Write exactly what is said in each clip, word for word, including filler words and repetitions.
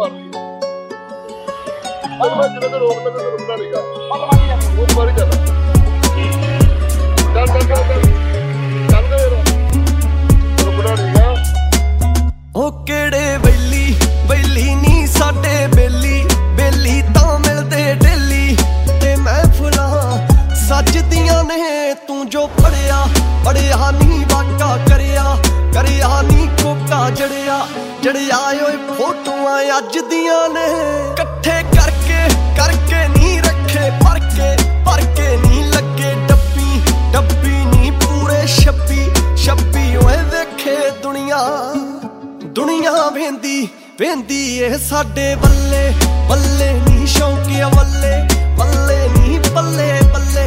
ਮਾਰ ਰਹੀ ਹੈ ਅੱਜ ਮੈਂ ਜਦੋਂ ਰੋਕ ਤਾ ਤੇ ਰੁਕਣਾ ਨਹੀਂਗਾ ਉਹ ਮਾਰੀ ਚੱਲ ਚੱਲ ਚੱਲ ਚੱਲ ਚੱਲ ਦੇ ਰੁਕਣਾ ਨਹੀਂਗਾ ਉਹ ਕਿਹੜੇ ਬੈਲੀ ਬੈਲੀ ਨੀ ਸਾਡੇ ਬੇਲੀ ਬੇਲੀ ਤਾਂ ਮਿਲਦੇ ਡੇਲੀ ਤੇ ਮਹਿਫਲਾਂ ਸੱਜਦੀਆਂ ਨੇ ਤੂੰ ਜੋ ਪੜਿਆ ਪੜਿਆ ਨੀ ਵਾਕਾ ਕਰਿਆ ਕਰਿਆ ਨੀ ਕੋਕਾ ਜੜਿਆ ਜੜਿਆ ਓਏ ਫੋਟੋਆਂ ਅੱਜ ਦੀਆਂ ਨੇ ਇਕੱਠੇ ਕਰਕੇ ਕਰਕੇ ਨੀ ਰੱਖੇ ਭਰ ਕੇ ਭਰ ਕੇ ਨੀ ਲੱਗੇ ਡੱਬੀ ਡੱਬੀ ਨੀ ਪੂਰੇ ਛੱਬੀ ਛੱਬੀ ਓਏ ਵੇਖੇ ਦੁਨੀਆ ਦੁਨੀਆ ਵੇਂਦੀ ਵੇਂਦੀ ਇਹ ਸਾਡੇ ਬੱਲੇ ਬੱਲੇ ਨੀ ਸ਼ੌਂਕੀਆ ਬੱਲੇ ਬੱਲੇ ਨੀ ਬੱਲੇ ਬੱਲੇ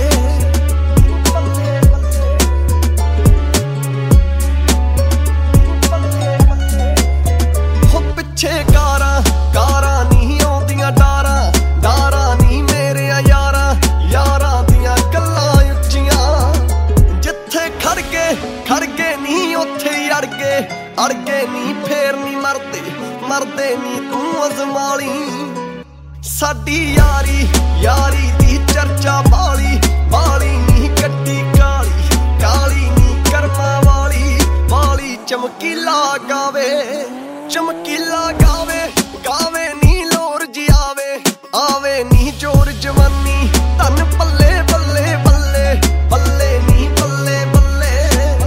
ਹੋ ਪਿੱਛੇ ਕਾਰਾਂ ਕਾਰਾਂ ਨੀ ਆਉਂਦੀਆਂ ਡਾਰਾਂ ਡਾਰਾਂ ਨੀ ਮੇਰਿਆ ਯਾਰਾਂ ਯਾਰਾਂ ਦੀਆਂ ਗੱਲਾਂ ਉੱਚੀਆਂ ਜਿੱਥੇ ਖੜ ਕੇ ਖੜ ਕੇ ਨੀ ਉੱਥੇ ਅੜ ਕੇ ਅੜ ਕੇ ਨੀ ਫੇਰ ਨੀ ਮਰਦੇ ਮਰਦੇ ਨੀ ਤੂੰ ਅਜ਼ਮਾਲੀ ਸਾਡੀ ਯਾਰੀ ਯਾਰੀ ਦੀ ਚਰਚਾ ਬਾਲੀ ਬਾਲੀ ਨੀ ਕੱਟੀ ਕਾਲੀ ਕਾਲੀ ਨੀ ਕਰਮਾਂ ਵਾਲੀ ਵਾਲੀ ਚਮਕੀਲਾ ਗਾਵੇ ਚਮਕੀਲਾ ਗਾਵੇ ਗਾਵੇ ਨੀ ਲੋਰ ਜੀ ਆਵੇ ਆਵੇ ਨੀ ਜੋਰ ਜਵਾਨੀ ਧਨ ਪੱਲੇ ਬੱਲੇ ਬੱਲੇ ਬੱਲੇ ਨੀ ਬੱਲੇ ਬੱਲੇ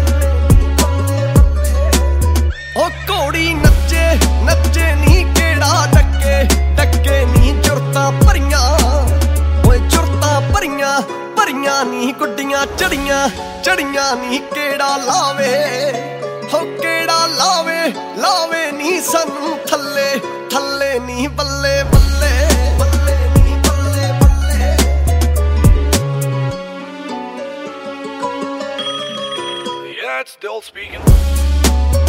ਉਹ ਘੋੜੀ ਨੱਚੇ ਨੱਚੇ ਨੀ ਕਿਹੜਾ ਡੱਕੇ ਡੱਕੇ ਨੀ ਜੁਰਤਾਂ ਭਰੀਆਂ ਓਏ ਜੁਰਤਾਂ ਭਰੀਆਂ ਭਰੀਆਂ ਨੀ ਗੁੱਡੀਆਂ ਚੜੀਆਂ ਚੜੀਆਂ ਨੀ ਕਿਹੜਾ ਲਾਵੇ ਹੋ ਕਿਹੜਾ ਲਾਵੇ ਲਾਵੇ ਨੀ ਸਾਨੂੰ ਥੱਲੇ ਥੱਲੇ ਨੀ ਬੱਲੇ ਬੱਲੇ ਬੱਲੇ ਨੀ ਬੱਲੇ ਬੱਲੇ Yeah, it's still speaking.